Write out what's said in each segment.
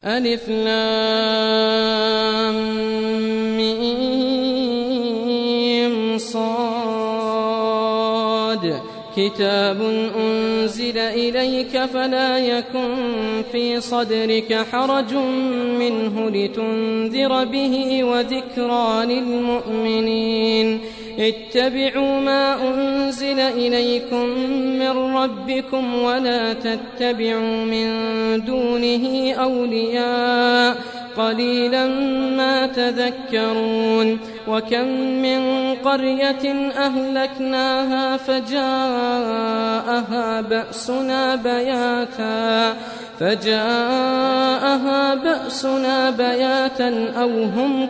ألف لام ميم صاد كتاب أنزل إليك فلا يكن في صدرك حرج منه لتنذر به وذكرى للمؤمنين اتبعوا ما أنزل إليكم من ربكم ولا تتبعوا من دونه أولياء قليلا ما تذكرون وكم من قرية أهلكناها فجاءها بأسنا بياتا أو هم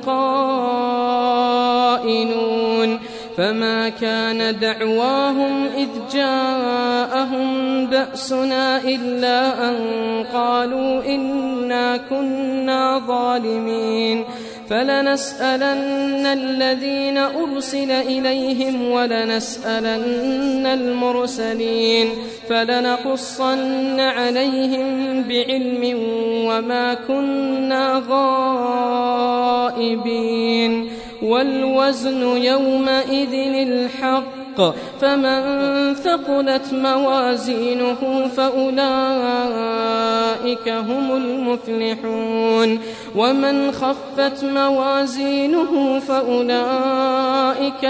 قائلون فما كان دعواهم إذ جاءهم بأسنا إلا أن قالوا إنا كنا ظالمين فلنسألن الذين أرسل إليهم ولنسألن المرسلين فلنقصن عليهم بعلم وما كنا غائبين والوزن يومئذ الحق فمن ثقلت موازينه فأولئك هم المفلحون ومن خفت موازينه فأولئك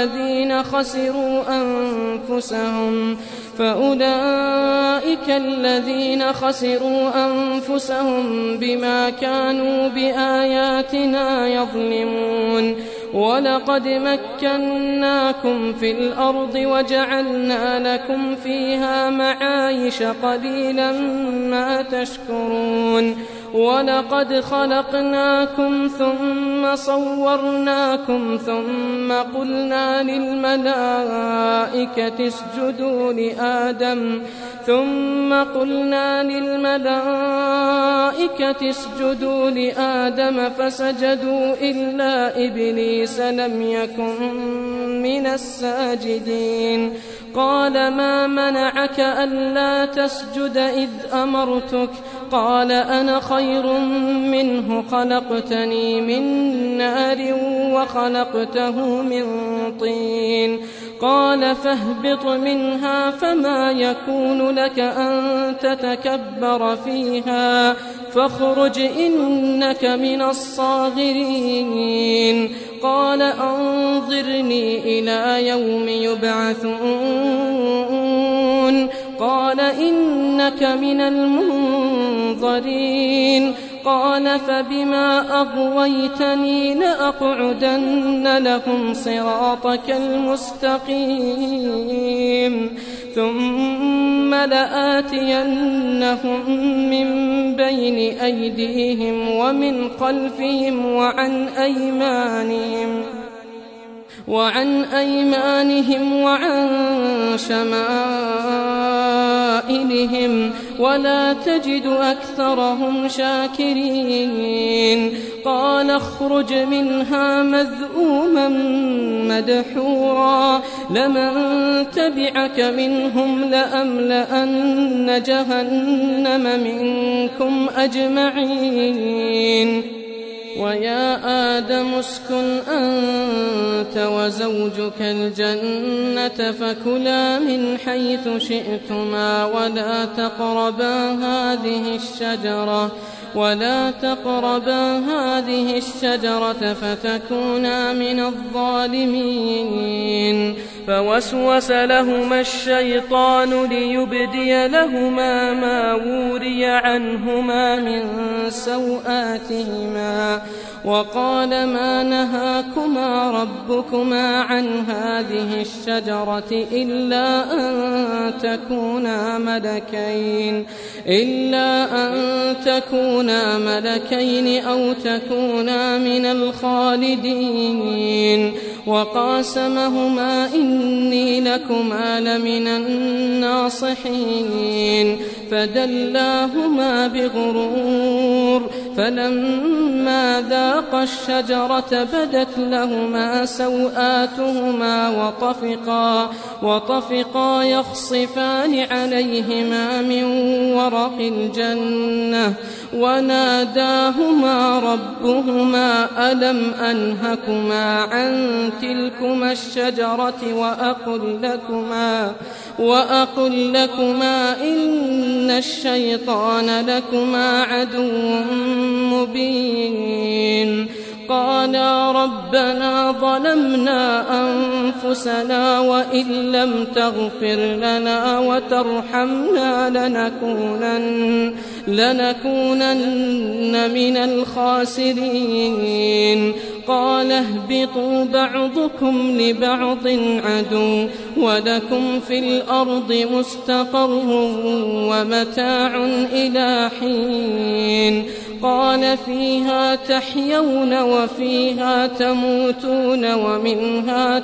الذين خسروا أنفسهم بما كانوا بآياتنا يظلمون ولقد مكناكم في الأرض وجعلنا لكم فيها معايش قليلا ما تشكرون ولقد خلقناكم ثم صورناكم ثم قلنا للملائكة اسجدوا لآدم فسجدوا إلا إبليس لم يكن من الساجدين قال ما منعك ألا تسجد إذ أمرتك قال أنا خير منه خلقتني من نار وخلقته من طين قال فاهبط منها فما يكون لك أن تتكبر فيها فاخرج إنك من الصاغرين قال أنظرني إلى يوم يبعثون قال إنك من المنظرين قال فبما أغويتني لأقعدن لهم صراطك المستقيم ثم لآتينهم من بين أيديهم ومن خلفهم وعن أيمانهم وعن شمائلهم ولا تجد أكثرهم شاكرين قال اخرج منها مذءوما مدحورا لمن تبعك منهم لأملأن جهنم منكم أجمعين ويا آدم اسكن أنت وزوجك الجنة فكلا من حيث شئتما ولا تقربا هذه الشجرة فتكونا من الظالمين فوسوس لهما الشيطان ليبدي لهما ما وري عنهما من سوآتهما وقال ما نهاكما ربكما عن هذه الشجرة إلا أن تكونا ملكين أو تكونا من الخالدين وقاسمهما إني لكما لمن الناصحين فدلاهما بغرور فلما ذاقا الشجرة بدت لهما سوآتهما وطفقا يخصفان عليهما من ورق الجنة وناداهما ربهما ألم أنهكما عن تلكما الشجرة وأقل لكما إن الشيطان لكما عدو مبين قالا ربنا ظلمنا أنفسنا وإن لم تغفر لنا وترحمنا لنكونن من الخاسرين قال اهبطوا بعضكم لبعض عدو ولكم في الأرض مستقر ومتاع إلى حين قال فيها تحيون وفيها تموتون ومنها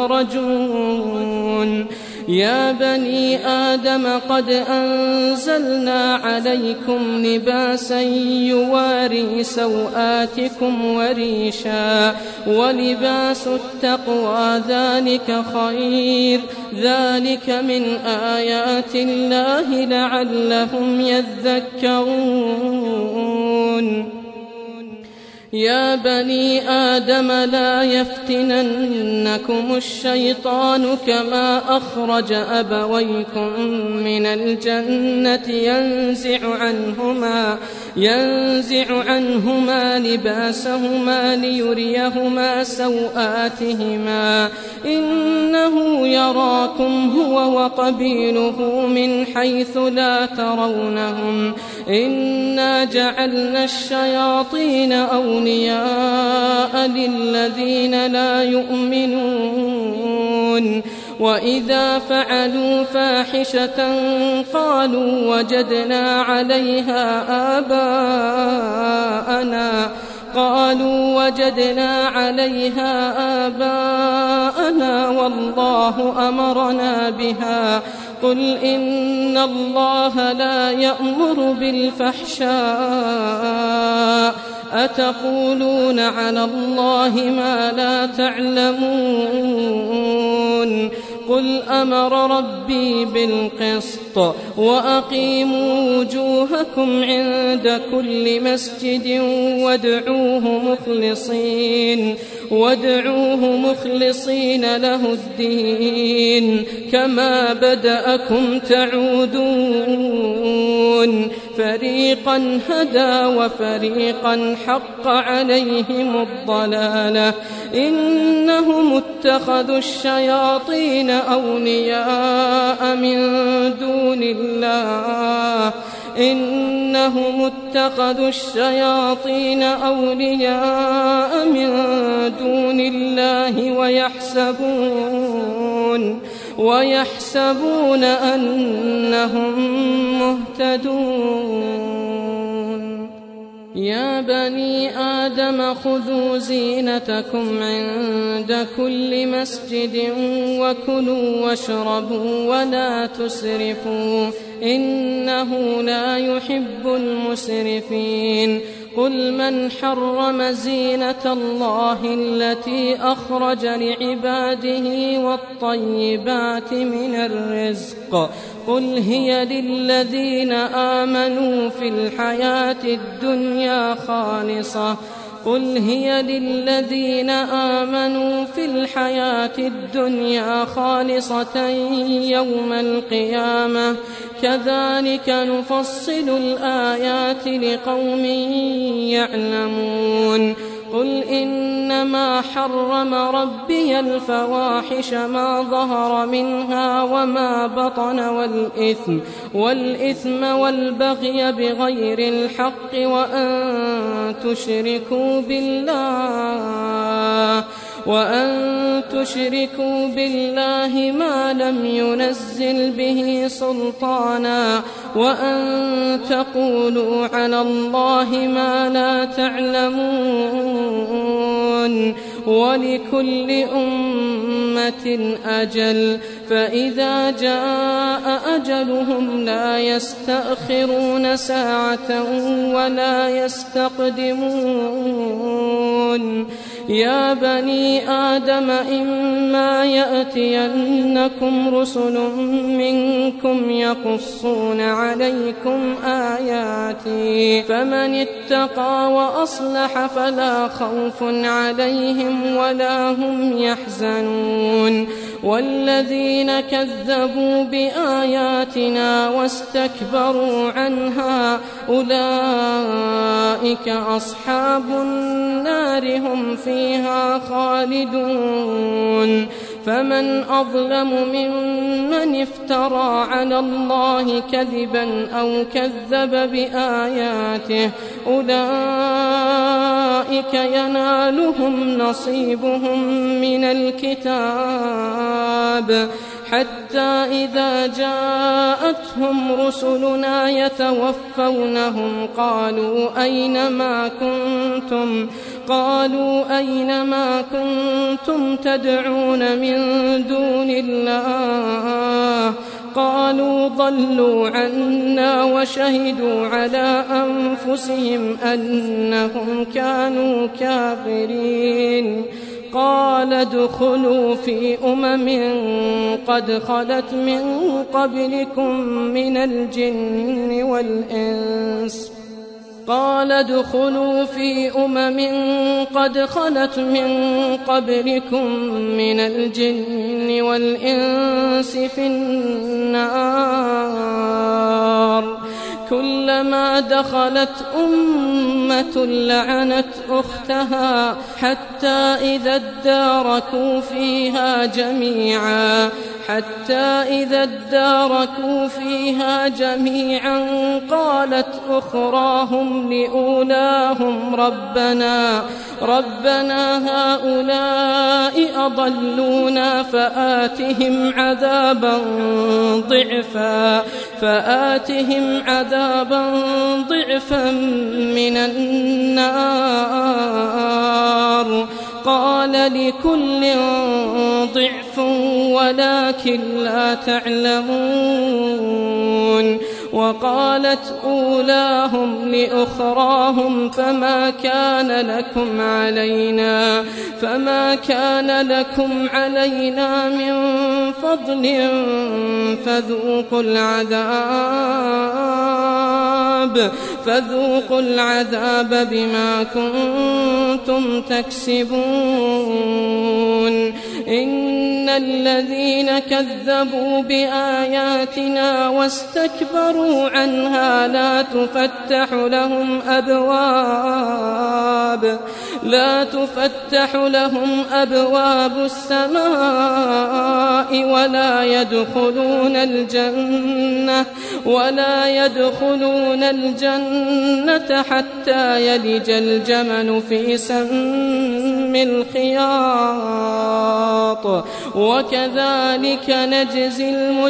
تخرجون يا بني آدم قد أنزلنا عليكم لباسا يواري سوآتكم وريشا ولباس التقوى ذلك خير ذلك من آيات الله لعلهم يذكرون يا بني آدم لا يفتننكم الشيطان كما أخرج أبويكم من الجنة ينزع عنهما لباسهما ليريهما سوآتهما إنه يراكم هو وقبيله من حيث لا ترونهم إنا جعلنا الشياطين أولياء للذين لا يؤمنون وإذا فعلوا فاحشة قالوا وجدنا عليها آباءنا والله أمرنا بها قل إن الله لا يأمر بالفحشاء أتقولون على الله ما لا تعلمون قل أمر ربي بالقسط وأقيموا وجوهكم عند كل مسجد وادعوه مخلصين له الدين كما بدأكم تعودون فريقا هدى وفريقا حق عليهم الضلالة إنهم اتخذوا الشياطين أولياء من دون الله ويحسبون أنهم مهتدون يا بني آدم خذوا زينتكم عند كل مسجد وكلوا واشربوا ولا تسرفوا إنه لا يحب المسرفين قل من حرم زينة الله التي أخرج لعباده والطيبات من الرزق قل هي للذين آمنوا في الحياة الدنيا خالصة يوم القيامة كذلك نفصل الآيات لقوم يعلمون قل إنما حرم ربي الفواحش ما ظهر منها وما بطن والإثم والبغي بغير الحق وأن تشركوا بالله ما لم ينزل به سلطانا وأن تقولوا على الله ما لا تعلمون ولكل أمة أجل فإذا جاء أجلهم لا يستأخرون ساعة ولا يستقدمون يا بني آدم إما يأتينكم رسل منكم يقصون عليكم آياتي فمن اتقى وأصلح فلا خوف عليهم ولا هم يحزنون والذين كذبوا بآياتنا واستكبروا عنها أولئك أصحاب النار هم فيها خالدون فمن أظلم ممن افترى على الله كذبا أو كذب بآياته أولئك ينالهم نصيبهم من الكتاب حتى إذا جاءتهم رسلنا يتوفونهم قالوا أين ما كنتم تدعون من دون الله قالوا ضلوا عنا وشهدوا على أنفسهم أنهم كانوا كافرين قال ادخلوا في قد خلت من قبلكم من الجن والإنس قد خلت من قبلكم من الجن والإنس في النار كلما دخلت أمة لعنت أختها حتى إذا اداركوا فيها جميعا قالت أخراهم لأولاهم ربنا هؤلاء أضلونا فآتهم عذابا ضعفا من النار قال لكل ضعف ولكن لا تعلمون وقالت أولاهم لأخراهم فما كان لكم علينا من فضل فذوقوا العذاب بما كنتم تكسبون إن الذين كذبوا بآياتنا واستكبروا عنها لا تفتح لهم أبواب السماء ولا يدخلون الجنة حتى يلج الجمل في سم الخياط وكذلك نجزي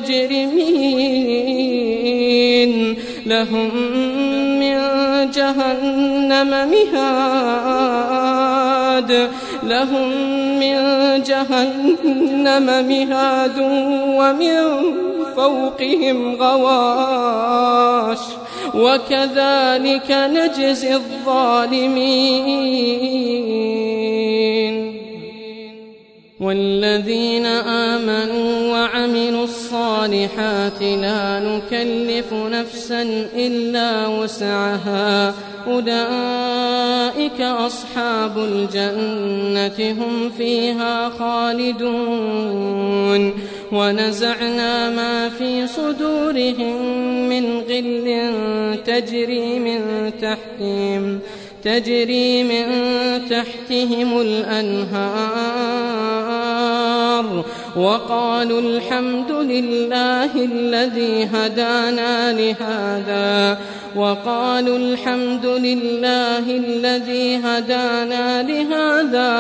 المجرمين لهم من جهنم مهاد ومن فوقهم غواش وكذلك نجزي الظالمين والذين آمنوا وعملوا الصالحات لا نكلف نفسا إلا وسعها أولئك أصحاب الجنة هم فيها خالدون ونزعنا ما في صدورهم من غل تجري من تحتهم الأنهار وقالوا الحمد لله الذي هدانا لهذا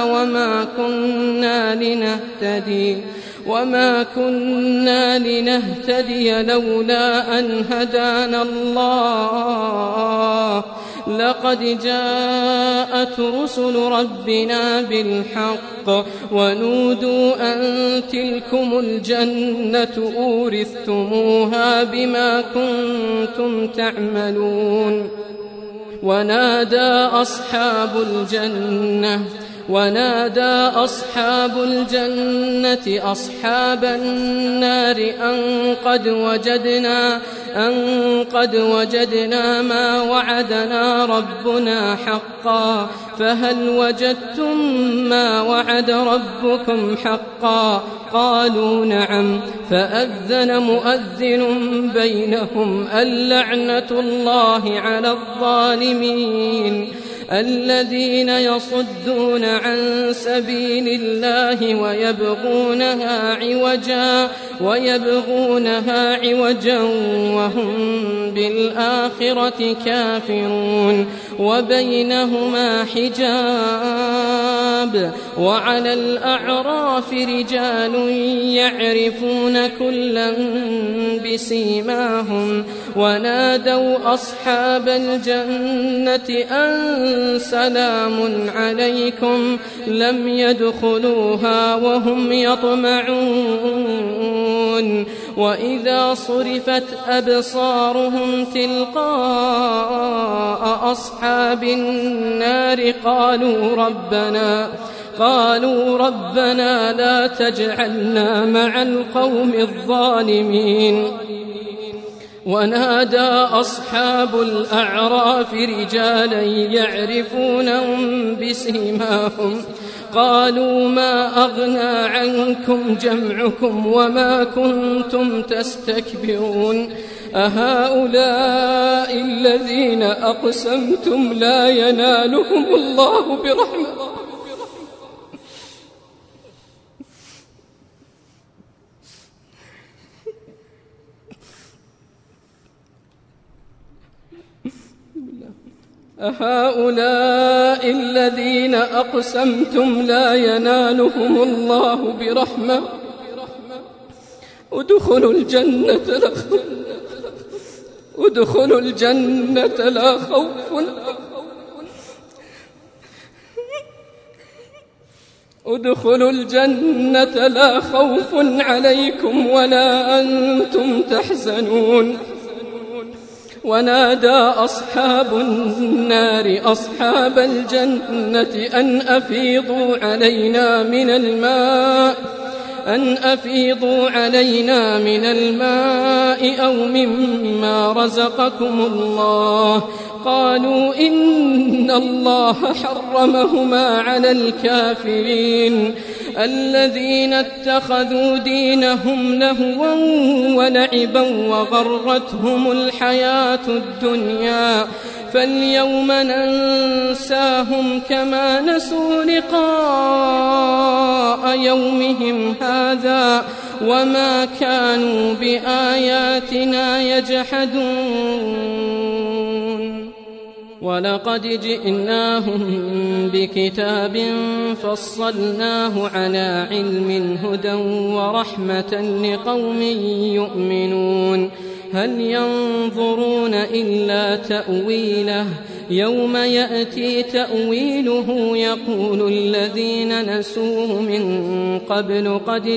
وما كنا لنهتدي لولا أن هدانا الله لقد جاءت رسل ربنا بالحق ونودوا أن تلكم الجنة أورثتموها بما كنتم تعملون. ونادى أصحاب الجنة أصحاب النار أن قد وجدنا ما وعدنا ربنا حقا فهل وجدتم ما وعد ربكم حقا؟ قالوا نعم. فأذن مؤذن بينهم اللعنة الله على الظالمين الذين يصدون عن سبيل الله ويبغونها عوجا وهم بالآخرة كافرون. وبينهما حجاب. وعلى الأعراف رجال يعرفون كلا بسيماهم ونادوا أصحاب الجنة أن سلام عليكم لم يدخلوها وهم يطمعون. وإذا صرفت أبصارهم تلقاء أصحاب النار قالوا ربنا لا تجعلنا مع القوم الظالمين. ونادى أصحاب الأعراف رجالا يعرفونهم بسيماهم قالوا ما أغنى عنكم جمعكم وما كنتم تستكبرون أهؤلاء الذين أقسمتم لا ينالهم الله برحمة أهؤلاء الذين أقسمتم لا ينالهم الله برحمة ادخلوا الجنة لا خوف عليكم ولا أنتم تحزنون. ونادى أصحاب النار أصحاب الجنة أن أفيضوا علينا من الماء أو مما رزقكم الله. قالوا إن الله حرمهما على الكافرين الذين اتخذوا دينهم لهوا ولعبا وغرتهم الحياة الدنيا فاليوم ننساهم كما نسوا لقاء يومهم هذا وما كانوا بآياتنا يجحدون. ولقد جئناهم بكتاب فصلناه على علم هدى ورحمة لقوم يؤمنون. هل ينظرون إلا تأويله يوم يأتي تأويله يقول الذين نسوه من قبل قد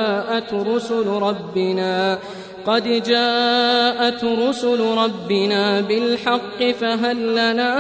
جاءت رسل ربنا بالحق فهل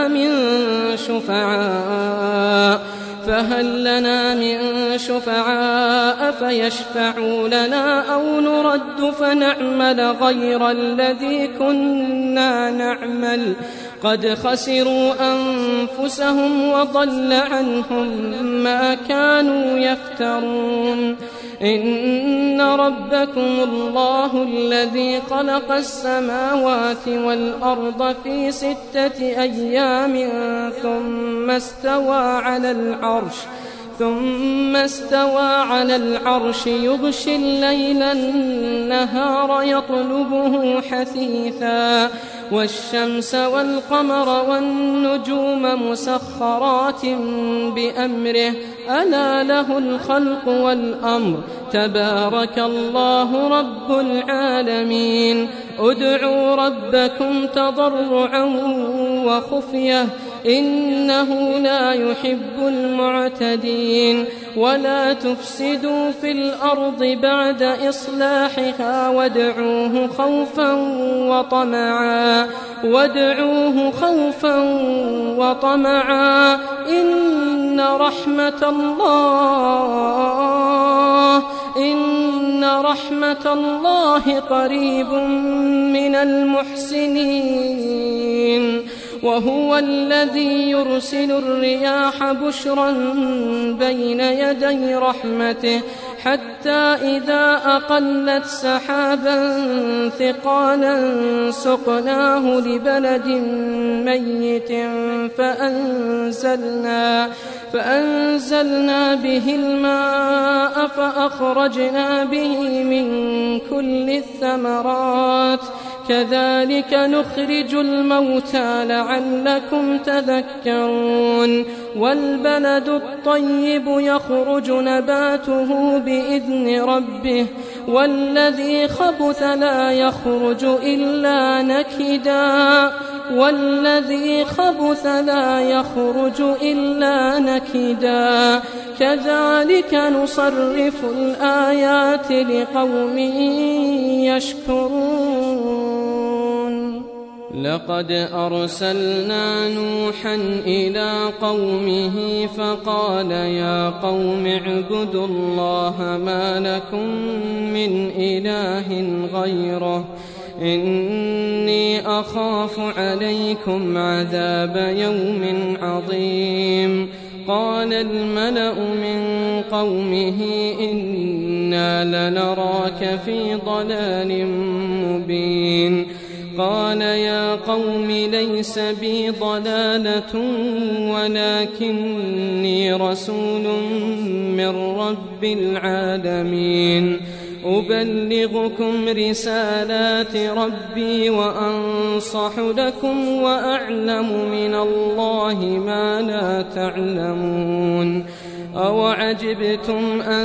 لنا من شفعاء فيشفعوا لنا أو نرد فنعمل غير الذي كنا نعمل قد خسروا أنفسهم وضل عنهم ما كانوا يفترون. إن ربكم الله الذي خلق السماوات والأرض في 6 أيام ثم استوى على العرش يغشي الليل النهار يطلبه حثيثا والشمس والقمر والنجوم مسخرات بأمره ألا له الخلق والأمر تبارك الله رب العالمين. ادعوا ربكم تضرعا وخفية إنه لا يحب المعتدين ولا تفسدوا في الأرض بعد إصلاحها وادعوه خوفا وطمعا إن رحمة الله قريب من المحسنين وهو الذي يرسل الرياح بشرا بين يدي رحمته حتى إذا أقلت سحابا ثقالا سقناه لبلد ميت فأنزلنا به الماء فأخرجنا به من كل الثمرات كذلك نخرج الموتى لعلكم تذكرون والبلد الطيب يخرج نباته بإذن ربه والذي خبث لا يخرج إلا نكدا كذلك نصرف الآيات لقوم يشكرون لقد أرسلنا نوحا إلى قومه فقال يا قوم اعبدوا الله ما لكم من إله غيره إني أخاف عليكم عذاب يوم عظيم قال الملأ من قومه إنا لنراك في ضلال مبين قال يا قوم ليس بي ضلالة ولكني رسول من رب العالمين أبلغكم رسالات ربي وأنصح لكم وأعلم من الله ما لا تعلمون أوعجبتم أن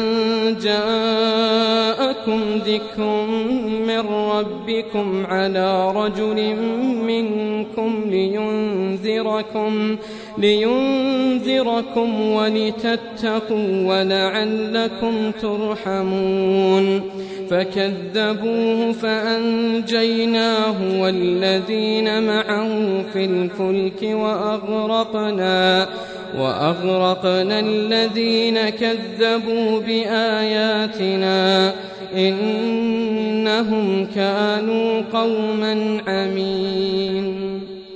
جاءكم ذكر من ربكم على رجل منكم لينذركم ولتتقوا ولعلكم ترحمون فكذبوه فأنجيناه والذين معه في الفلك وأغرقنا الذين كذبوا بآياتنا إنهم كانوا قوما عمين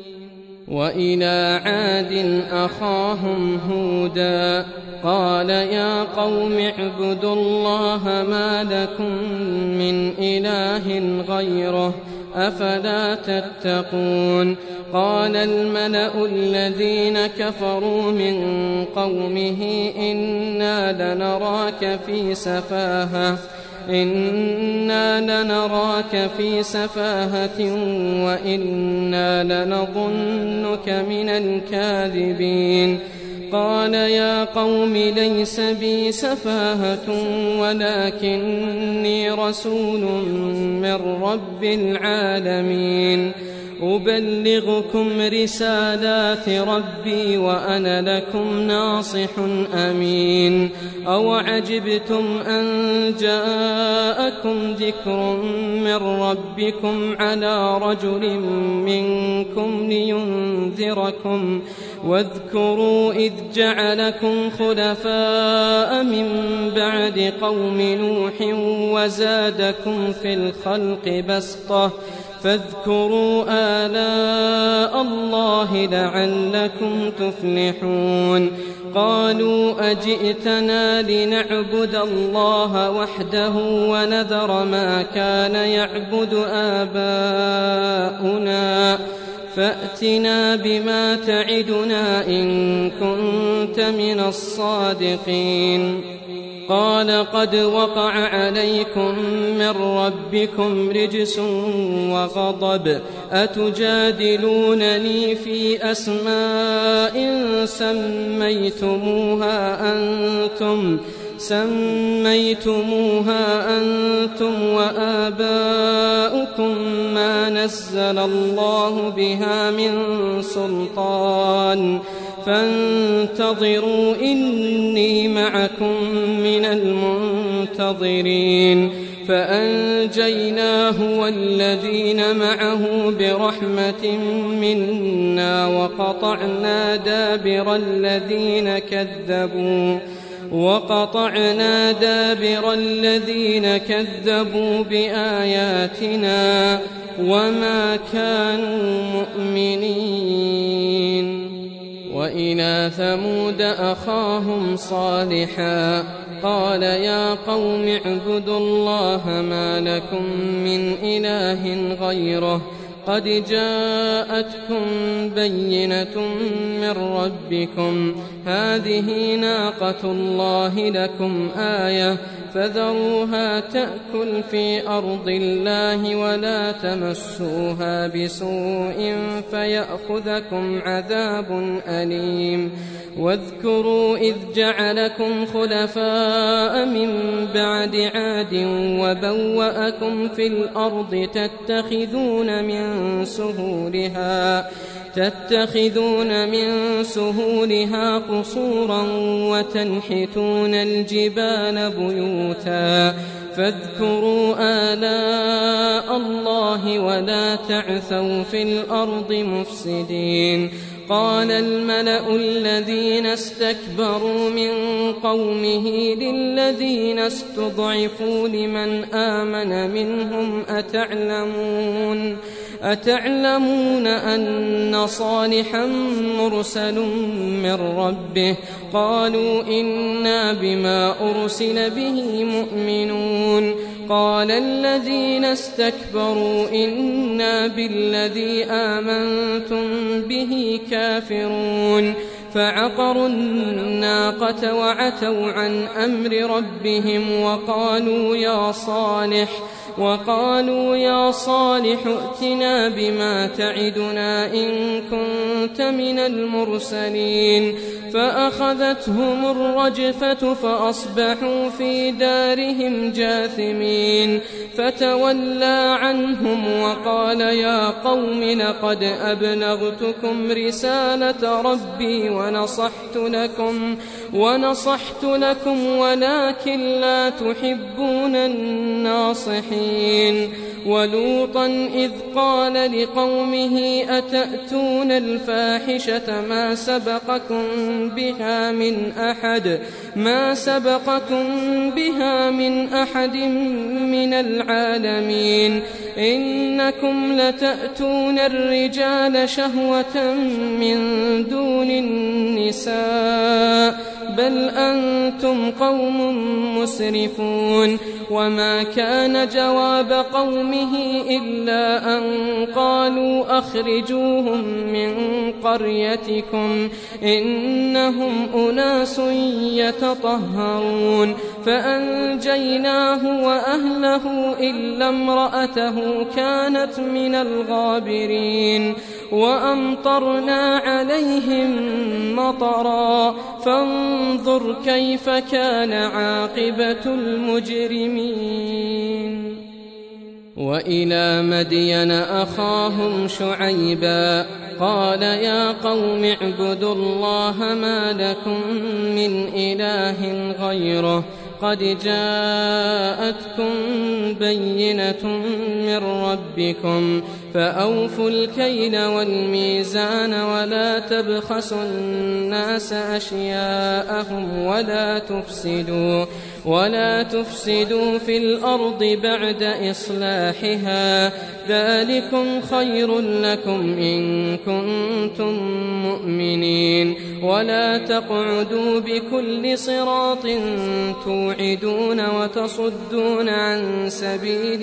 وإلى عاد أخاهم هودا قال يا قوم اعبدوا الله ما لكم من إله غيره أفلا تتقون قال الملأ الذين كفروا من قومه إنا لنراك في سفاهة وإنا لنظنك من الكاذبين قال يا قوم ليس بي سفاهة ولكني رسول من رب العالمين أبلغكم رسالات ربي وأنا لكم ناصح أمين أوعجبتم أن جاءكم ذكر من ربكم على رجل منكم لينذركم واذكروا إذ جعلكم خلفاء من بعد قوم نوح وزادكم في الخلق بسطة فاذكروا آلاء الله لعلكم تفلحون قالوا أجئتنا لنعبد الله وحده ونذر ما كان يعبد آباؤنا فأتنا بما تعدنا إن كنت من الصادقين قال قد وقع عليكم من ربكم رجس وغضب أتجادلونني في أسماء سميتموها أنتم وآباؤكم ما نزل الله بها من سلطان فانتظروا إني معكم من المنتظرين فأنجيناه والذين معه برحمة منا وقطعنا دابر الذين كذبوا بآياتنا وما كانوا مؤمنين. وإلى ثمود أخاهم صالحا قال يا قوم اعبدوا الله ما لكم من إله غيره قد جاءتكم بينة من ربكم هذه ناقة الله لكم آية فذروها تأكل في أرض الله ولا تمسوها بسوء فيأخذكم عذاب أليم. واذكروا إذ جعلكم خلفاء من بعد عاد وبوأكم في الأرض تتخذون من سهولها قصورا وتنحتون الجبال بيوتا فاذكروا آلاء الله ولا تعثوا في الأرض مفسدين. قال الملأ الذين استكبروا من قومه للذين استضعفوا لمن آمن منهم أتعلمون أن صالحا مرسل من ربه قالوا إنا بما أرسل به مؤمنون. قال الذين استكبروا إنا بالذي آمنتم به كافرون. فعقروا الناقة وعتوا عن أمر ربهم وقالوا يا صالح ائتنا بما تعدنا إن كنت من المرسلين. فأخذتهم الرجفة فأصبحوا في دارهم جاثمين. فتولى عنهم وقال يا قوم لقد أبلغتكم رسالة ربي ونصحت لكم ولكن لا تحبون الناصحين. ولوطا إذ قال لقومه أتأتون الفاحشة ما سبقكم بها من أحد من العالمين. إنكم لتأتون الرجال شهوة من دون النساء بل أنتم قوم مسرفون. وما كان جواب قومه إلا أن قالوا أخرجوهم من قريتكم إنهم أناس يتطهرون. فأنجيناه وأهله إلا امرأته كانت من الغابرين. وأمطرنا عليهم مطرا فانظر كيف كان عاقبة المجرمين. وإلى مدين أخاهم شعيبا قال يا قوم اعبدوا الله ما لكم من إله غيره قد جاءتكم بينة من ربكم فأوفوا الكيل والميزان ولا تبخسوا الناس أشياءهم ولا تفسدوا في الأرض بعد إصلاحها ذلكم خير لكم إن كنتم مؤمنين. ولا تقعدوا بكل صراط توعدون وتصدون عن سبيل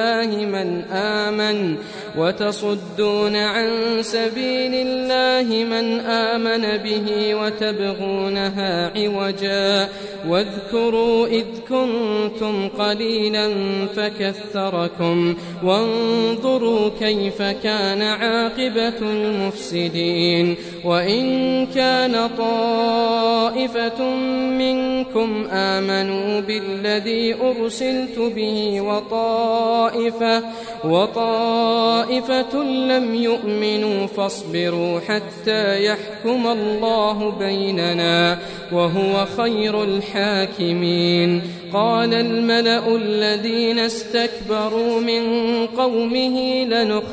الله من آمن به وتبغونها عوجا. واذكروا إذ كنتم قليلا فكثركم وانظروا كيف كان عاقبة المفسدين وإن كان طائفة منكم آمنوا بالذي أرسلت به وطائفة لم يؤمنوا فاصبروا حتى يحكم الله بيننا وهو خير الحاكمين. قال الملأ الذين استكبروا من قومه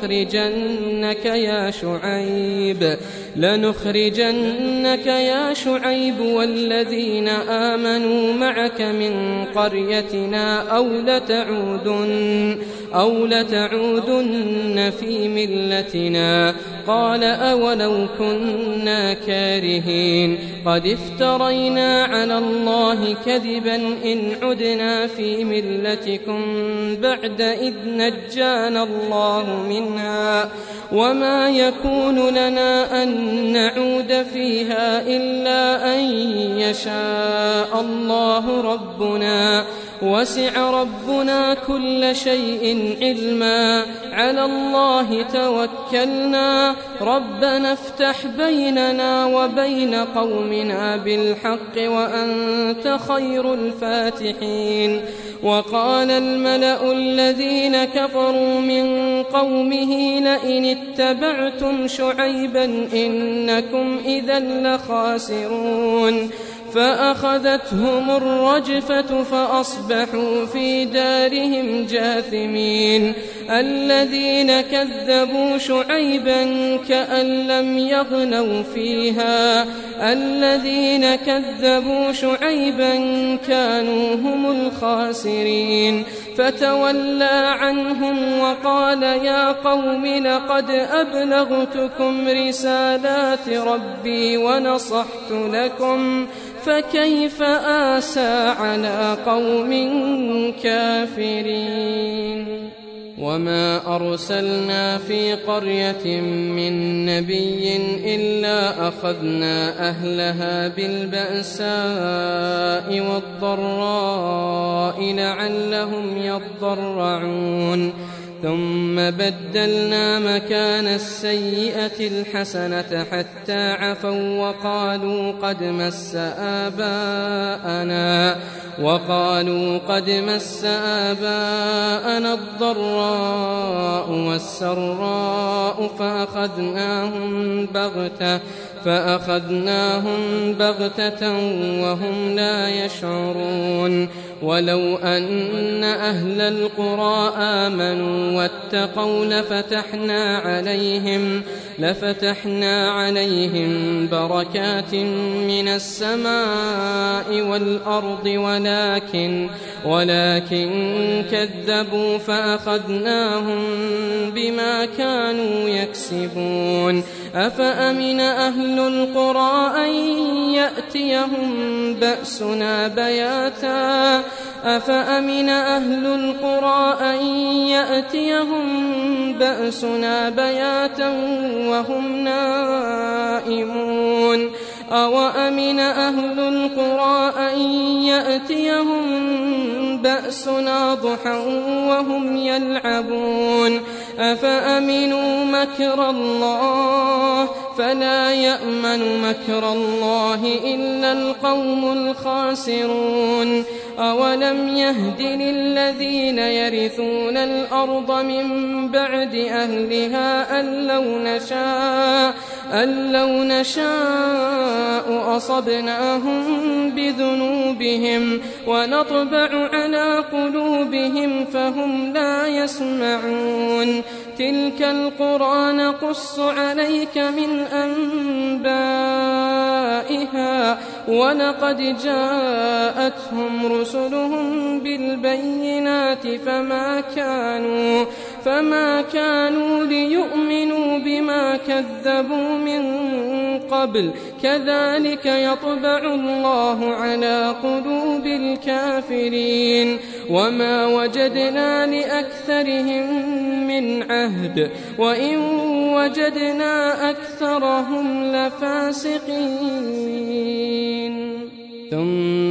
لنخرجنك يا شعيب والذين آمنوا معك من قريتنا أو لتعودن في ملتنا. قال أولو كنا كارهين قد افترينا على الله كذبا إن عدنا في ملتكم بعد إذ نجانا الله منها وما يكون لنا أن نعود فيها إلا أن يشاء الله ربنا وسع ربنا كل شيء علما على الله توكلنا ربنا افتح بيننا وبين قومنا بالحق وأنت خير الفاتحين. وقال الملأ الذين كفروا من قومه لئن اتبعتم شعيبا إنكم إذا لخاسرون. فأخذتهم الرجفة فأصبحوا في دارهم جاثمين. الذين كذبوا شعيبا كأن لم يغنوا فيها الذين كذبوا شعيبا كانوا هم الخاسرين. فتولى عنهم وقال يا قوم لقد أبلغتكم رسالات ربي ونصحت لكم فكيف آسى على قوم كافرين. وما أرسلنا في قرية من نبي إلا أخذنا أهلها بالبأساء والضراء لعلهم يضرعون. ثم بدلنا مكان السيئة الحسنة حتى عفوا وقالوا قد مس آباءنا الضراء والسراء فأخذناهم بغتة وهم لا يشعرون. ولو أن أهل القرى آمنوا واتقوا لفتحنا عليهم بركات من السماء والأرض ولكن كذبوا فأخذناهم بما كانوا يكسبون. أفأمن أهل القرى أن يأتيهم بأسنا بياتا وهم نائمون أوأمن أهل القرى أن يأتيهم بأسنا ضحى وهم يلعبون أفأمنوا مكر الله فلا يأمن مكر الله إلا القوم الخاسرون. أولم يهد للذين يرثون الأرض من بعد أهلها أن لو نشاء أصبناهم بذنوبهم ونطبع على قلوبهم فهم لا يسمعون. تلك القرى نقص عليك من أنبائها ولقد جاءتهم رسلهم بالبينات فما كانوا ليؤمنوا بما كذبوا من قبل كذلك يطبع الله على قلوب الكافرين. وما وجدنا لأكثرهم من عهد وإن وجدنا أكثرهم لفاسقين. ثم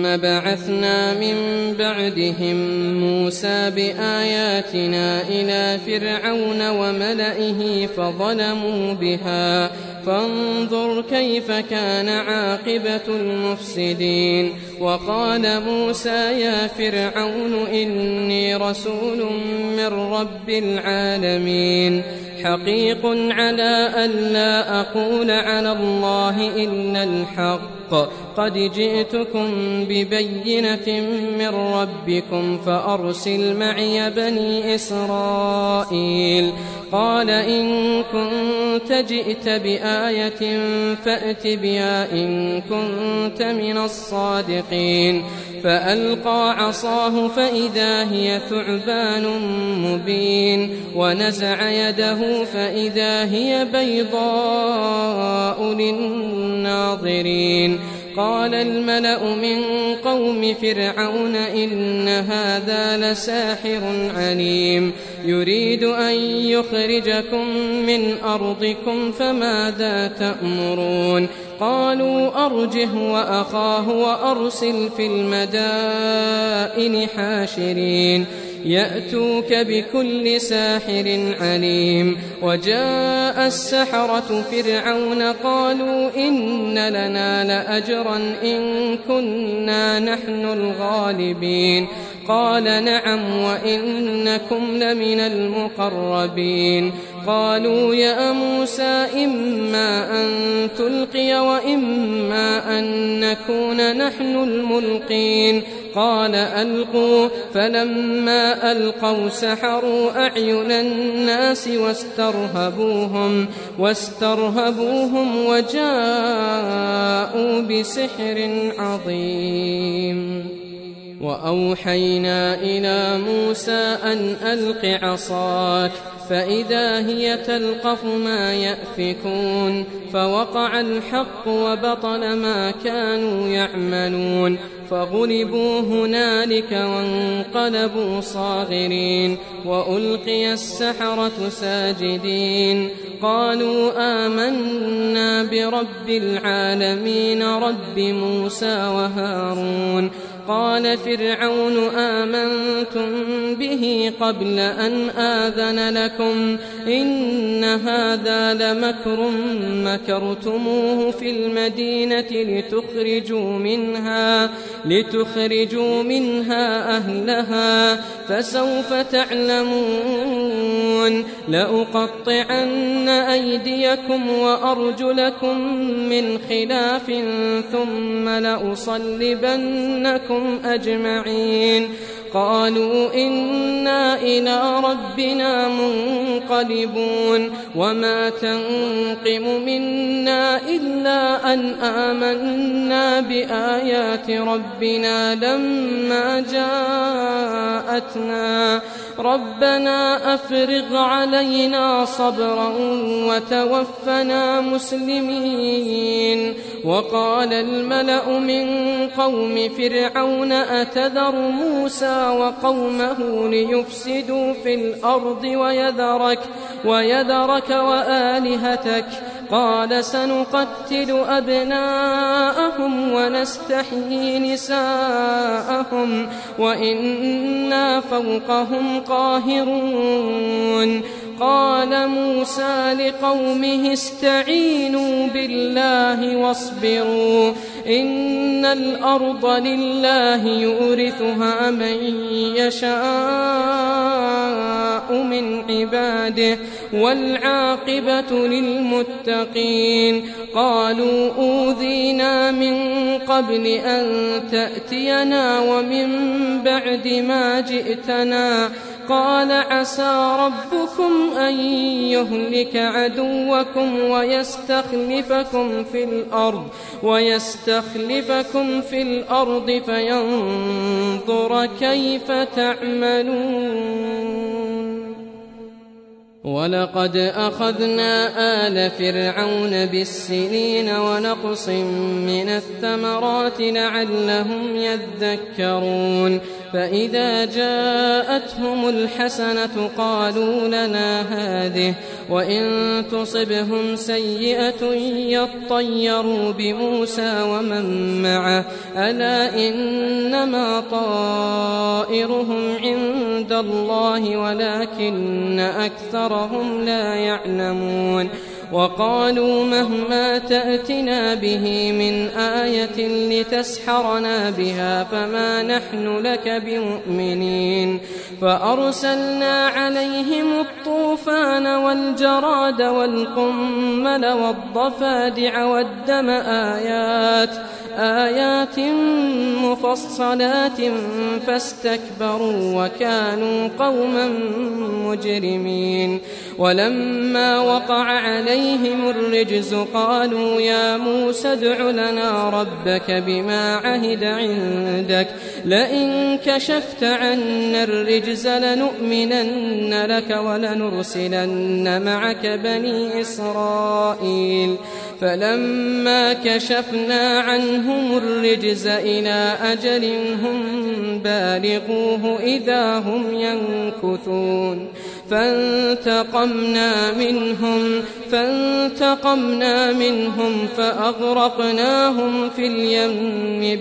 بعثنا من بعدهم موسى بآياتنا إلى فرعون وملئه فظلموا بها فانظر كيف كان عاقبة المفسدين. وقال موسى يا فرعون إني رسول من رب العالمين حقيق على ألا أقول على الله إلا الحق قد جئتكم ببينة من ربكم فأرسل معي بني إسرائيل. قال إن كنت جئت بآية فأت بها إن كنت من الصادقين. فألقى عصاه فإذا هي ثعبان مبين ونزع يده فإذا هي بيضاء للناظرين. قال الملأ من قوم فرعون إن هذا لساحر عليم يريد أن يخرجكم من أرضكم فماذا تأمرون. قالوا أرجه وأخاه وأرسل في المدائن حاشرين يأتوك بكل ساحر عليم. وجاء السحرة فرعون قالوا إن لنا لأجرا إن كنا نحن الغالبين. قال نعم وإنكم لمن المقربين. قالوا يا موسى إما أن تلقي وإما أن نكون نحن الملقين. قال ألقوا فلما ألقوا سحروا أعين الناس واسترهبوهم وجاءوا بسحر عظيم. وأوحينا إلى موسى أن ألق عصاك فإذا هي تلقف ما يأفكون. فوقع الحق وبطل ما كانوا يعملون فغلبوا هنالك وانقلبوا صاغرين. وألقي السحرة ساجدين قالوا آمنا برب العالمين رب موسى وهارون. قال فرعون آمنتم به قبل أن آذن لكم إن هذا لمكر مكرتموه في المدينة لتخرجوا منها أهلها فسوف تعلمون. لأقطعن أيديكم وأرجلكم من خلاف ثم لأصلبنكم أجمعين. قالوا إنا إلى ربنا منقلبون. وما تنقم منا إلا أن آمنا بآيات ربنا لما جاءتنا ربنا أفرغ علينا صبرا وتوفنا مسلمين. وقال الملأ من قوم فرعون أتذر موسى وقومه ليفسدوا في الأرض ويذرك وآلهتك قال سنقتل أبناءهم ونستحيي نساءهم وإنا فوقهم قاهرون. قال موسى لقومه استعينوا بالله واصبروا إن الأرض لله يورثها من يشاء من عباده والعاقبة للمتقين. قالوا أوذينا من قبل أن تأتينا ومن بعد ما جئتنا. قال عسى ربكم أن يهلك عدوكم ويستخلفكم في الأرض فينظر كيف تعملون. ولقد أخذنا آل فرعون بالسنين ونقص من الثمرات لعلهم يذكرون. فإذا جاءتهم الحسنة قالوا لنا هذه، وإن تصبهم سيئة يطيروا بموسى ومن معه، ألا إنما طائرهم عند الله ولكن أكثرهم لا يعلمون. وقالوا مهما تأتنا به من آية لتسحرنا بها فما نحن لك بمؤمنين. فأرسلنا عليهم الطوفان والجراد والقمل والضفادع والدم آيات مفصلات فاستكبروا وكانوا قوما مجرمين. ولما وقع عليهم الرجز قالوا يا موسى ادع لنا ربك بما عهد عندك لئن كشفت عنا الرجز لنؤمنن لك ولنرسلن معك بني إسرائيل. فلما كشفنا عنهم الرجز إلى أجل هم بالغوه إذا هم ينكثون. فانتقمنا منهم فأغرقناهم في اليم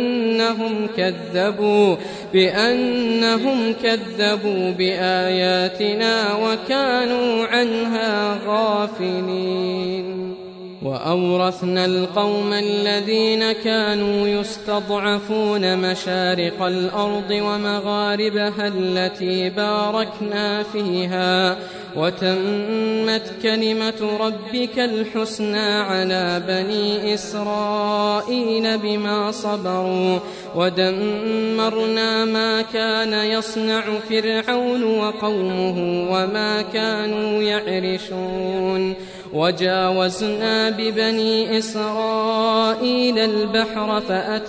بأنهم كذبوا بآياتنا وكانوا عنها غافلين. وأورثنا القوم الذين كانوا يستضعفون مشارق الأرض ومغاربها التي باركنا فيها، وتمت كلمة ربك الحسنى على بني إسرائيل بما صبروا، ودمرنا ما كان يصنع فرعون وقومه وما كانوا يعرشون. وجاوزنا ببني إسرائيل البحر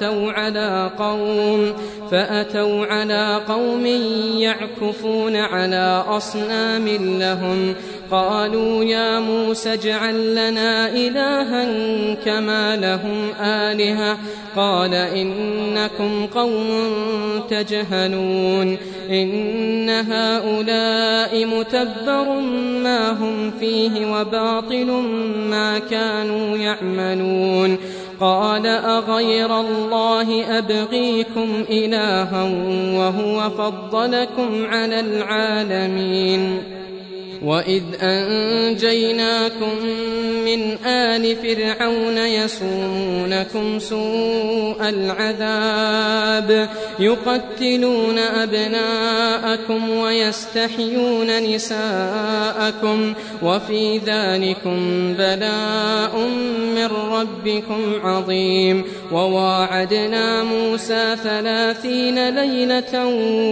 فأتوا على قوم يعكفون على أصنام لهم. قالوا يا موسى اجعل لنا إلها كما لهم آلهة. قال إنكم قوم تجهلون. إن هؤلاء متبر ما هم فيه وباطل ما كانوا يعملون. قال أغير الله أبغيكم إلها وهو فضلكم على العالمين. وإذ أنجيناكم من آل فرعون يسومونكم سوء العذاب يقتلون أبناءكم ويستحيون نساءكم وفي ذلكم بلاء من ربكم عظيم. وواعدنا موسى 30 ليلة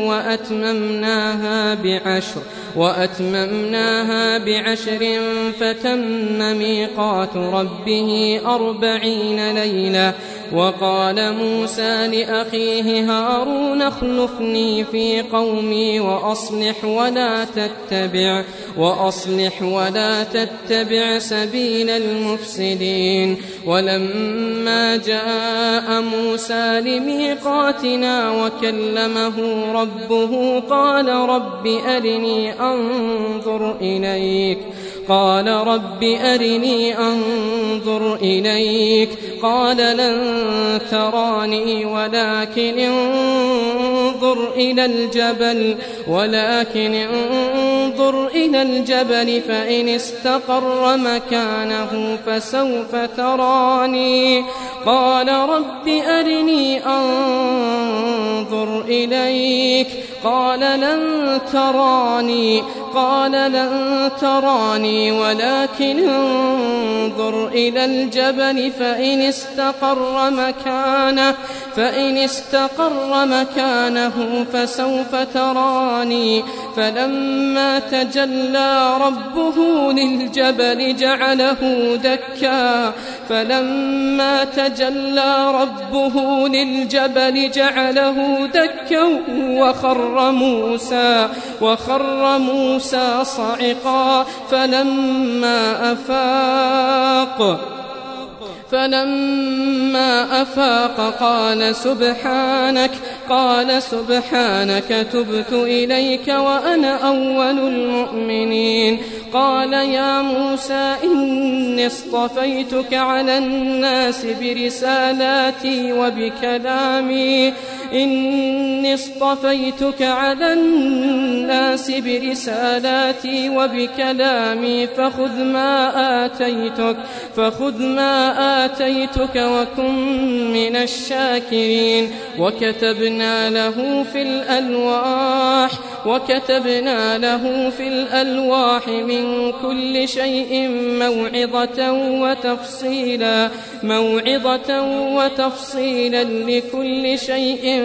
وأتممناها بعشر فتم ميقات ربه 40 ليلة. وقال موسى لأخيه هارون اخلفني في قومي وأصلح ولا تتبع سبيل المفسدين. ولما جاء موسى لميقاتنا وكلمه ربه قال رب أرني أنظر إليك قال لن تراني ولكن انظر إلى الجبل فإن استقر مكانه فسوف تراني. قال رب أرني أنظر إليك قال لن تراني ولكن انظر إلى الجبل فإن استقر مكانه فسوف تراني. فلما تجلى ربه للجبل جعله دكا وخر موسى فلما أفاق قال سبحانك تبت إليك وأنا أول المؤمنين. قال يا موسى إني اصطفيتك على الناس برسالاتي وبكلامي فخذ ما آتيتك وكن من الشاكرين. وكتبنا له في الألواح من كل شيء موعظة وتفصيلا لكل شيء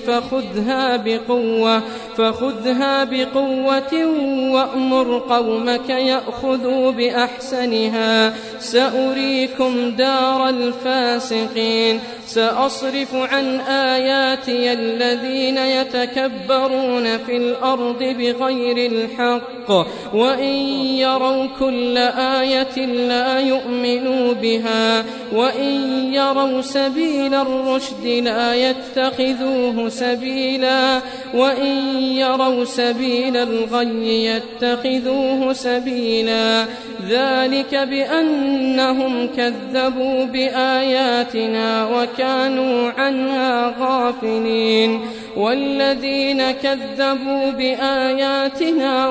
فخذها بقوة وأمر قومك يأخذوا بأحسنها سأريكم دار الفاسقين. سأصرف عن آياتي الذين يتكبرون في الأرض بغير الحق وإن يروا كل آية لا يؤمنوا بها وإن يروا سبيل الرشد لا يتخذوه سبيلا وإن يروا سبيل الغي يتخذوه سبيلا. ذلك بأنهم كذبوا بآياتنا وكانوا عنها غافلين. والذين كذبوا بآياتنا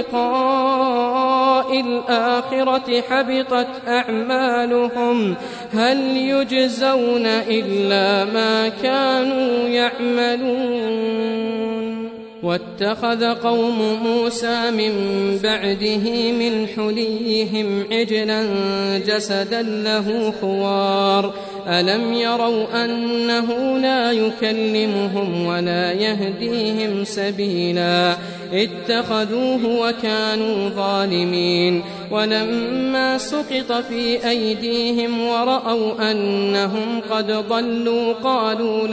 ولقاء الآخرة حبطت أعمالهم هل يجزون إلا ما كانوا يعملون. واتخذ قوم موسى من بعده من حليهم عجلا جسدا له خوار ألم يروا أنه لا يكلمهم ولا يهديهم سبيلا اتخذوه وكانوا ظالمين. ولما سقط في أيديهم ورأوا أنهم قد ضلوا قالوا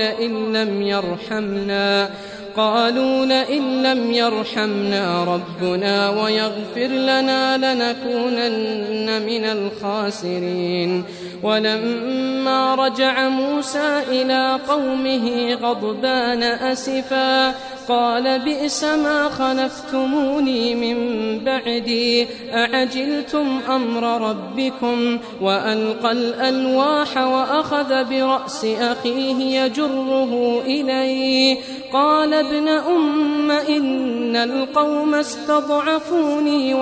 لئن لم يرحمنا ربنا ويغفر لنا لنكونن من الخاسرين. ولما رجع موسى إلى قومه غضبان أسفا قال بئس ما خلفتموني من بعدي أعجلتم أمر ربكم. وألقى الألواح وأخذ برأس أخيه يجره إليه قال ابن أم إن القوم استضعفوني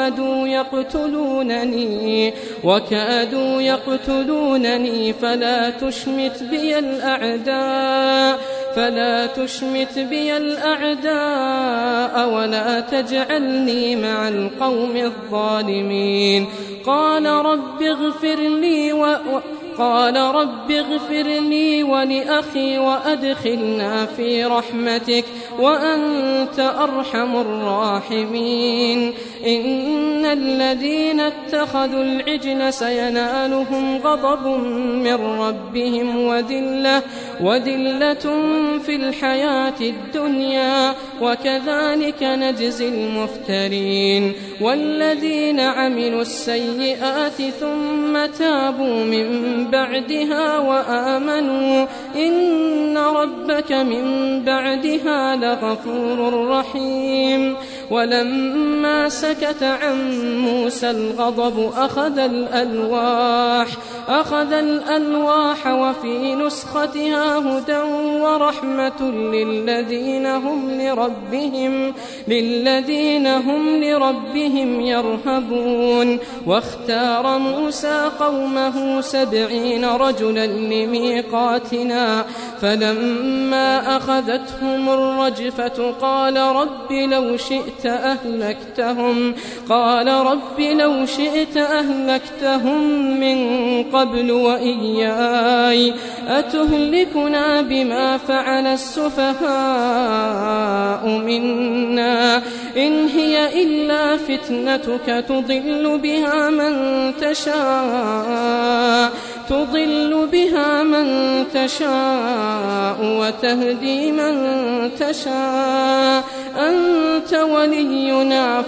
وكادوا يقتلونني فلا تشمت بي الأعداء ولا تجعلني مع القوم الظالمين. قال رب اغفر لي ولأخي وأدخلنا في رحمتك وأنت أرحم الراحمين. إن الذين اتخذوا العجل سينالهم غضب من ربهم وذلة في الحياة الدنيا وكذلك نجزي المفترين. والذين عملوا السيئات ثم تابوا من بعدها وآمنوا إن ربك من بعدها لغفور رحيم. ولما سكت عن موسى الغضب أخذ الألواح وفي نسختها هدى ورحمة للذين هم لربهم يرهبون. واختار موسى قومه 70 رجلا لميقاتنا فلما أخذتهم الرجفة قال رب لو شئت أهلكتهم من قبل وإياي أتهلكنا بما فعل السفهاء منا إن هي إلا فتنتك تضل بها من تشاء تضل بها من تشاء وتهدي من تشاء أنت ولينا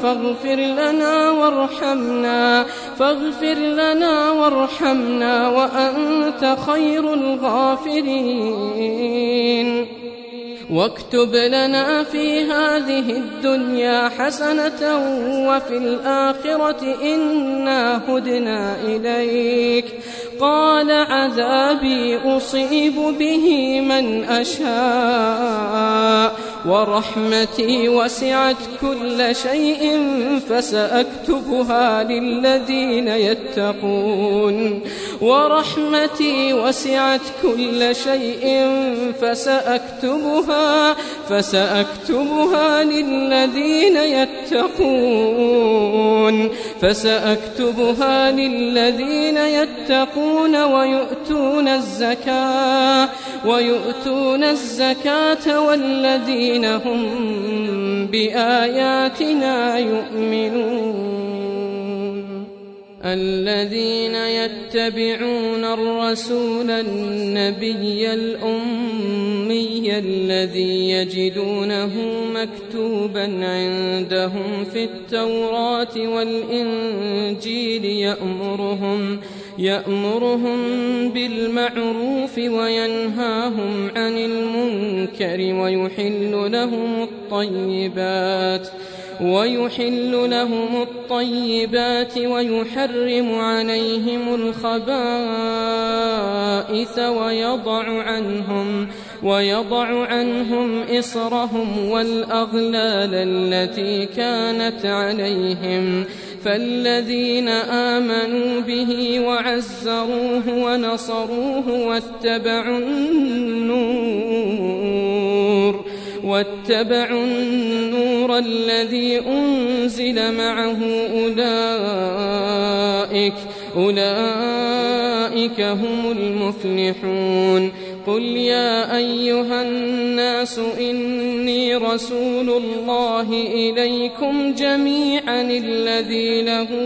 فاغفر لنا وارحمنا وأنت خير الغافرين. واكتب لنا في هذه الدنيا حسنة وفي الآخرة إنا هدنا إليك. قال عذابي أصيب به من أشاء ورحمتي وسعت كل شيء فسأكتبها للذين يتقون فسأكتبها للذين يتقون ويؤتون الزكاة والذين هم بآياتنا يؤمنون. الذين يتبعون الرسول النبي الأمي الذي يجدونه مكتوبا عندهم في التوراة والإنجيل يأمرهم بالمعروف وينهاهم عن المنكر ويحل لهم الطيبات ويحرم عليهم الخبائث ويضع عنهم إصرهم والأغلال التي كانت عليهم. فالذين آمنوا به وعزروه ونصروه واتبعوا النور الذي أنزل معه أولئك هم المفلحون. قل يا أيها الناس إني رسول الله إليكم جميعا الذي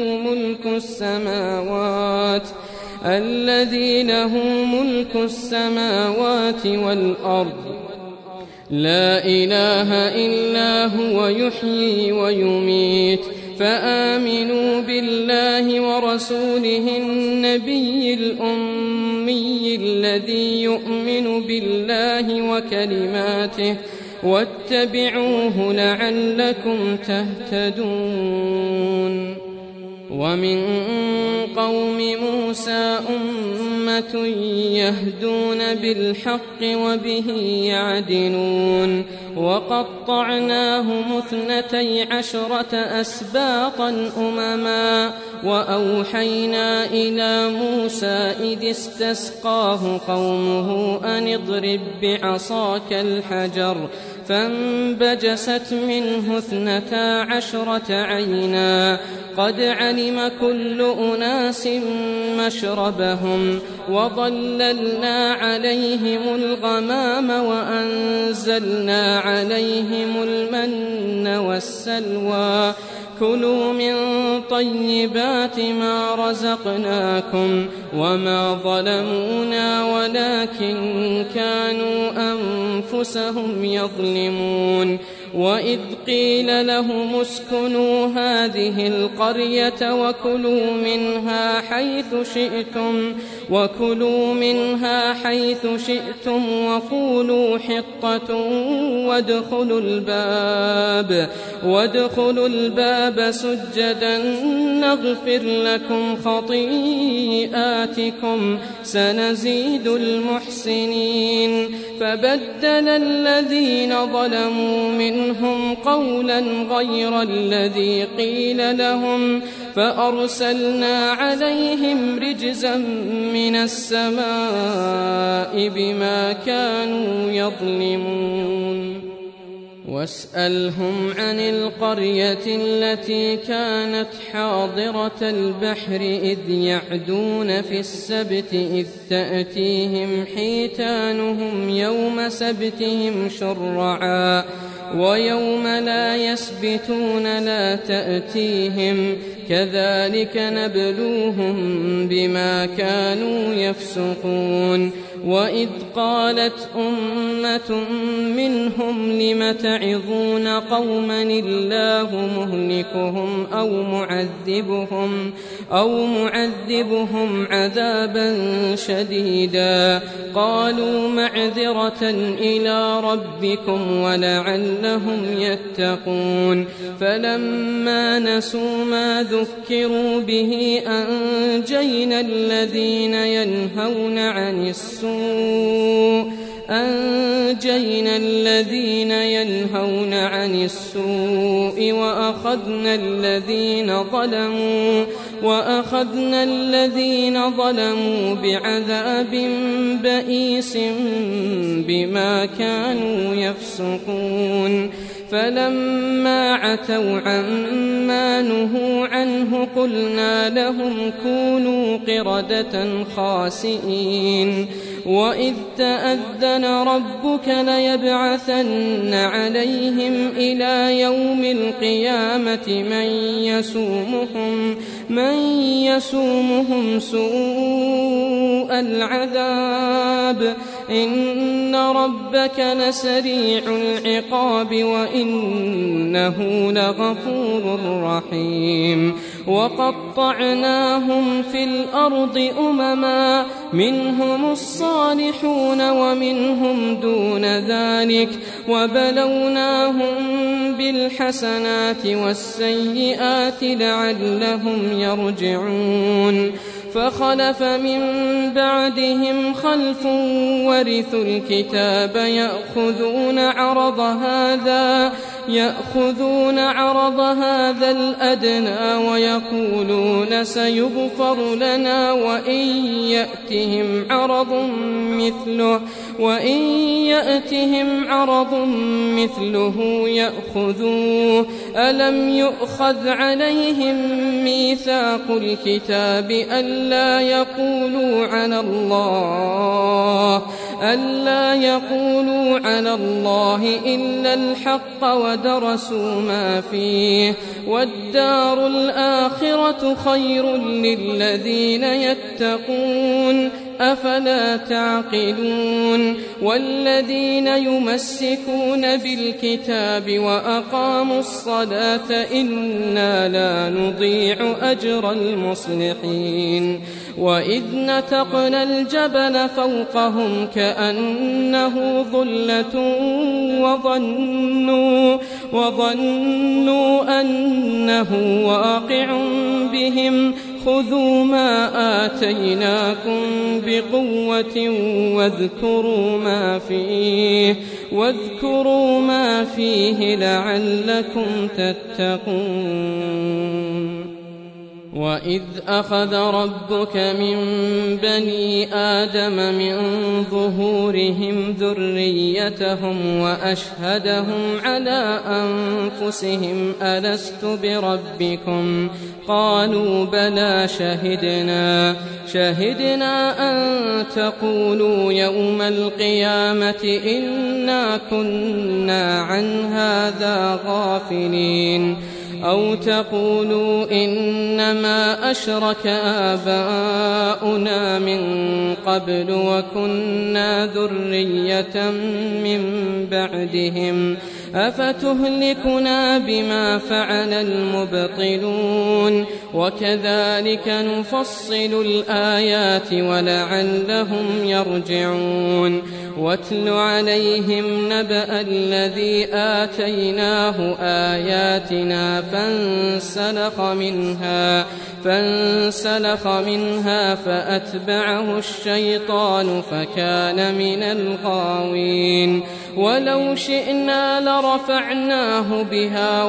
له ملك السماوات والأرض لا إله إلا هو يحيي ويميت. فآمنوا بالله ورسوله النبي الأمي الذي يؤمن بالله وكلماته واتبعوه لعلكم تهتدون. ومن قوم موسى أمة يهدون بالحق وبه يعدلون. وقطعناهم 12 أسباطا أمما. وأوحينا إلى موسى إذ استسقاه قومه أن اضرب بعصاك الحجر فانبجست منه 12 عينا قد علم كل أناس مشربهم وظللنا عليهم الغمام وأنزلنا عليهم المن والسلوى كلوا من طيبات ما رزقناكم وما ظلمونا ولكن كانوا أنفسهم يظلمون. وإذ قيل لهم اسكنوا هذه القرية وكلوا منها حيث شئتم وقولوا حطة وادخلوا الباب سجدا نغفر لكم خطيئاتكم سنزيد المحسنين. فبدل الذين ظلموا منهم قولا غير الذي قيل لهم فأرسلنا عليهم رجزا من السماء بما كانوا يظلمون. واسألهم عن القرية التي كانت حاضرة البحر إذ يعدون في السبت إذ تأتيهم حيتانهم يوم سبتهم شرعا ويوم لا يسبتون لا تأتيهم كذلك نبلوهم بما كانوا يفسقون وإذ قالت أمة منهم لم تعظون قوما الله مهلكهم أو معذبهم عذابا شديدا قالوا معذرة إلى ربكم ولعلهم يتقون فلما نسوا ما ذكروا به أنجينا الذين ينهون عن السوء وأخذنا الذين ظلموا بعذاب بئيس بما كانوا يفسقون فلما عتوا عما نهوا عنه قلنا لهم كونوا قردة خاسئين وإذ تأذن ربك ليبعثن عليهم إلى يوم القيامة من يسومهم سوء العذاب إن ربك لسريع العقاب وإنه لغفور رحيم وقطعناهم في الأرض أمما منهم الصالحون ومنهم دون ذلك وبلوناهم بالحسنات والسيئات لعلهم يرجعون فخلف من بعدهم خلف ورثوا الكتاب يأخذون عرض هذا الأدنى ويقولون سيغفر لنا وإن يأتهم عرض مثله يأخذوه ألم يؤخذ عليهم ميثاق الكتاب ألا يقولوا على الله إلا الحق ودرسوا ما فيه والدار الآخرة خير للذين يتقون أفلا تعقلون والذين يمسكون بالكتاب وأقاموا الصلاة إنا لا نضيع أجر المصلحين وإذ نتقنا الجبل فوقهم كأنه ظلة وظنوا أنه واقع بهم خذوا ما آتيناكم بقوة واذكروا ما فيه لعلكم تتقون وإذ أخذ ربك من بني آدم من ظهورهم ذريتهم وأشهدهم على أنفسهم ألست بربكم قالوا بلى شهدنا أن تقولوا يوم القيامة إنا كنا عن هذا غافلين أو تقولوا إنما أشرك آباؤنا من قبل وكنا ذرية من بعدهم أفتهلكنا بما فعل المبطلون وكذلك نفصل الآيات ولعلهم يرجعون واتل عليهم نبأ الذي آتيناه آياتنا فانسلخ منها فأتبعه الشيطان فكان من الغاوين ولو شئنا لرفعناه بها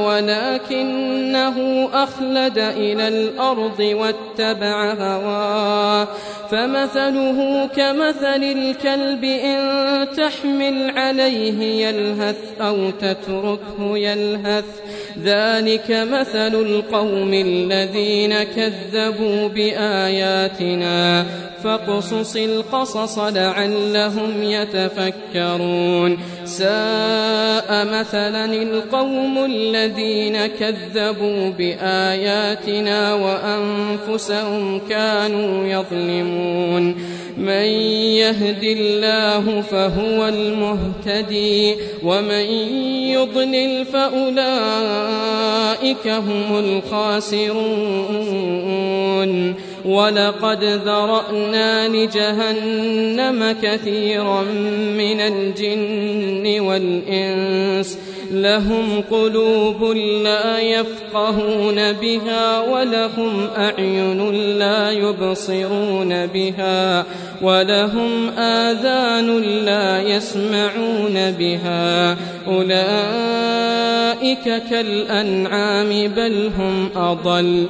ولكنه أخلد إلى الأرض واتبع هواه فمثله كمثل الكلب إن تحمل عليه يلهث أو تتركه يلهث ذلك مثل القوم الذين كذبوا بآياتنا فاقصص القصص لعلهم يتفكرون ساء مثلا القوم الذين كذبوا بآياتنا وأنفسهم كانوا يظلمون من يهد الله فهو المهتدي ومن يضلل فأولئك هم الخاسرون ولقد ذرأنا لجهنم كثيرا من الجن والإنس لهم قلوب لا يفقهون بها ولهم أعين لا يبصرون بها ولهم آذان لا يسمعون بها أولئك كالأنعام بل هم أضل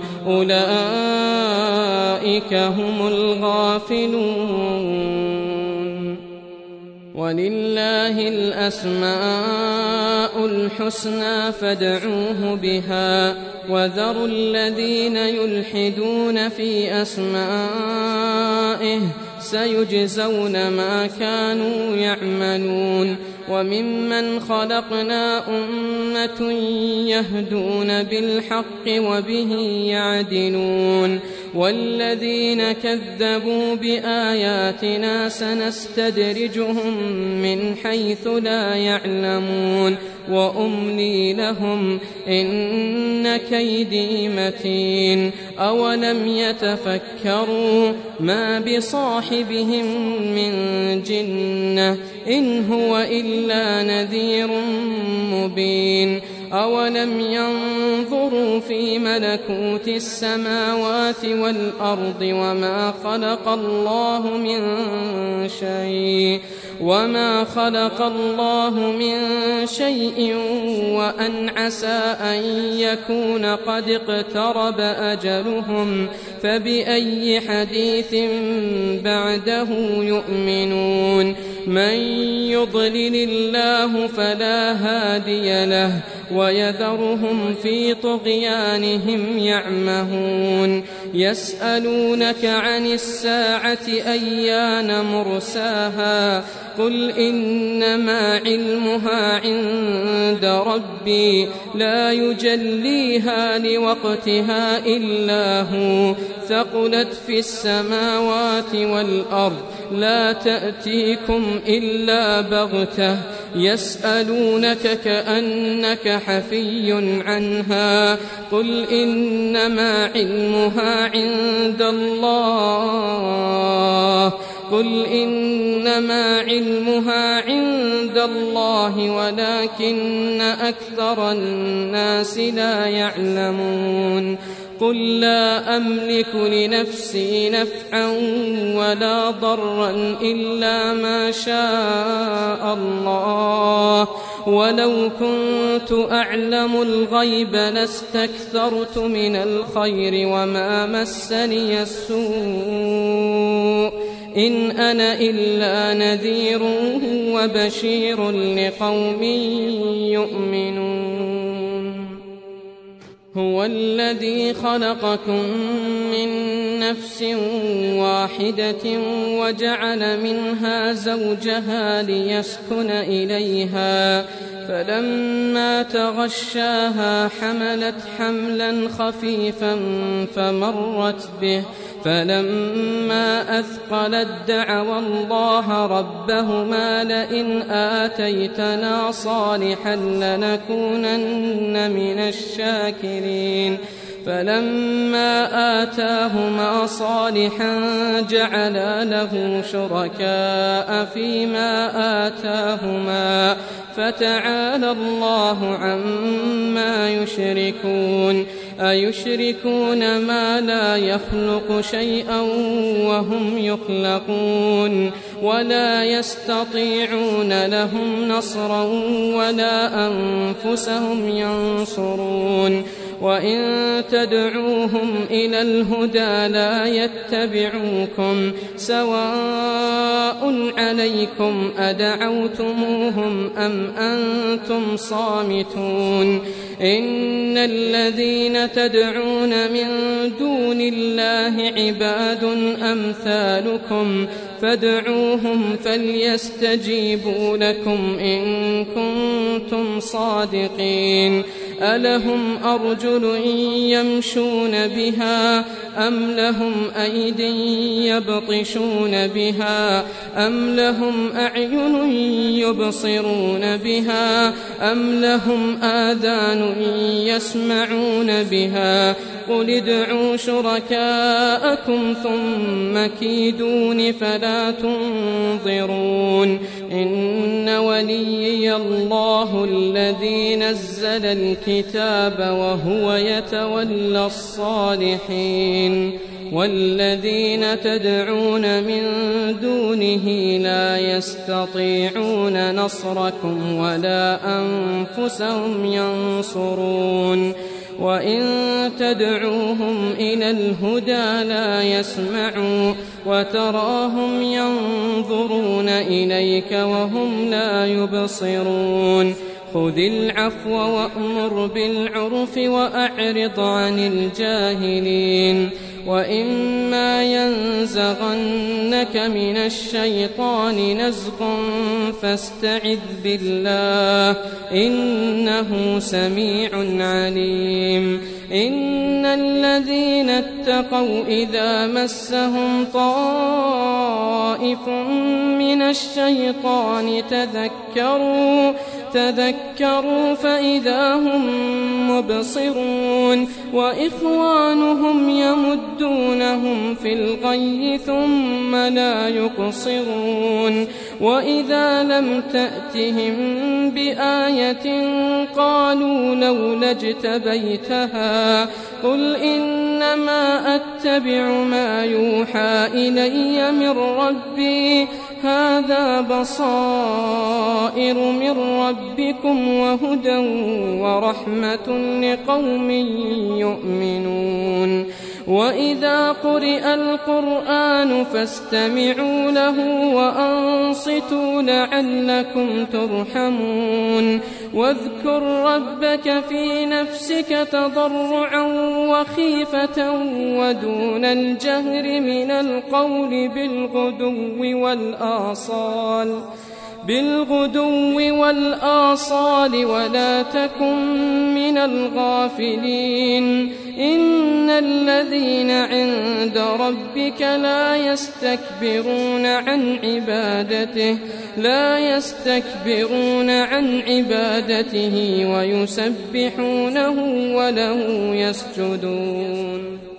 أولئك هم الغافلون ولله الأسماء الحسنى فادعوه بها وذروا الذين يلحدون في أسمائه سيجزون ما كانوا يعملون وممن خلقنا أمة يهدون بالحق وبه يعدلون والذين كذبوا بآياتنا سنستدرجهم من حيث لا يعلمون وأملي لهم إن كيدي متين أولم يتفكروا ما بصاحبهم من جنة إن هو إلا نذير مبين أولم ينظروا في ملكوت السماوات والأرض وما خلق الله من شيء وأن عسى أن يكون قد اقترب أجلهم فبأي حديث بعده يؤمنون من يضلل الله فلا هادي له ويذرهم في طغيانهم يعمهون يسألونك عن الساعة أيان مرساها قل إنما علمها عند ربي لا يجليها لوقتها إلا هو ثقلت في السماوات والأرض لا تأتيكم إلا بغتة يسألونك كأنك حفي عنها قل إنما علمها عند الله ولكن أكثر الناس لا يعلمون قل لا أملك لنفسي نفعا ولا ضرا إلا ما شاء الله ولو كنت أعلم الغيب لاستكثرت من الخير وما مسني السوء إن أنا إلا نذير وبشير لقوم يؤمنون هو الذي خلقكم من نفس واحدة وجعل منها زوجها ليسكن إليها فلما تغشاها حملت حملا خفيفا فمرت به فلما أثقلت دعوا الله ربهما لئن آتيتنا صالحا لنكونن من الشاكرين فلما آتاهما صالحا جعلا له شركاء فيما آتاهما فتعالى الله عما يشركون أيشركون ما لا يخلق شيئا وهم يخلقون ولا يستطيعون لهم نصرا ولا أنفسهم ينصرون وإن تدعوهم إلى الهدى لا يتبعوكم سواء عليكم أدعوتموهم أم أنتم صامتون إن الذين تدعون من دون الله عباد أمثالكم فادعوهم فليستجيبوا لكم إن كنتم صادقين ألهم أرجل يمشون بها أم لهم أيد يبطشون بها أم لهم أعين يبصرون بها أم لهم آذان يسمعون بها قل ادعوا شركاءكم ثم كيدون فلا تنظرون إن وليي الله الذي نزل الكتاب وهو يتولى الصالحين والذين تدعون من دونه لا يستطيعون نصركم ولا أنفسهم ينصرون وإن تدعوهم إلى الهدى لا يسمعوا وتراهم ينظرون إليك وهم لا يبصرون خذ العفو وأمر بالعرف وأعرض عن الجاهلين وإما ينزغنك من الشيطان نزغ فاستعذ بالله إنه سميع عليم إن الذين اتقوا إذا مسهم طائف من الشيطان تذكروا فإذا هم مبصرون وإخوانهم يمدونهم في الغي ثم لا يقصرون وإذا لم تأتهم بآية قالوا لولا اجتبيتها قل إنما أتبع ما يوحى إلي من ربي هذا بصائر من ربكم وهدى ورحمة لقوم يؤمنون وإذا قرئ القرآن فاستمعوا له وأنصتوا لعلكم ترحمون واذكر ربك في نفسك تضرعا وخيفة ودون الجهر من القول بالغدو والآصال ولا تكن من الغافلين إن الذين عند ربك لا يستكبرون عن عبادته ويسبحونه وله يسجدون